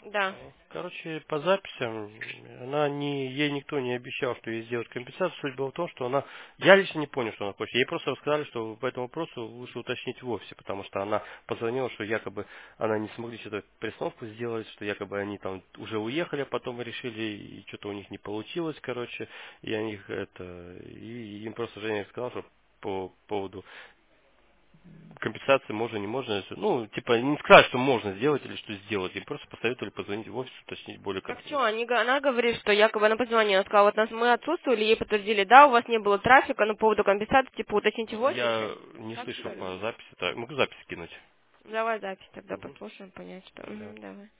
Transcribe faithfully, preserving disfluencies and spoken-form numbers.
Да. Короче, по записям, она не, ей никто не обещал, что ей сделать компенсацию. Суть была в том, что она, я лично не понял, что она хочет. Ей просто рассказали, что по этому вопросу лучше уточнить в офисе, потому что она позвонила, что якобы она не смогли что-то перестановку сделать, что якобы они там уже уехали, а потом решили, и что-то у них не получилось, короче, и они это, и им просто Женя сказал, что по поводу компенсации можно, не можно. Ну, типа, не сказать, что можно сделать или что сделать. Им просто посоветовали позвонить в офис, уточнить более Так конкретно. что, они, га- она говорит, что якобы она позвонила, сказала, вот нас мы отсутствовали, ей подтвердили, да, у вас не было трафика, но по поводу компенсации, типа, уточните в Я офисе. не Так слышал что ли? по записи. Так, могу запись кинуть. Давай запись тогда Мгм. послушаем, понять, что. Да. Мгм, давай.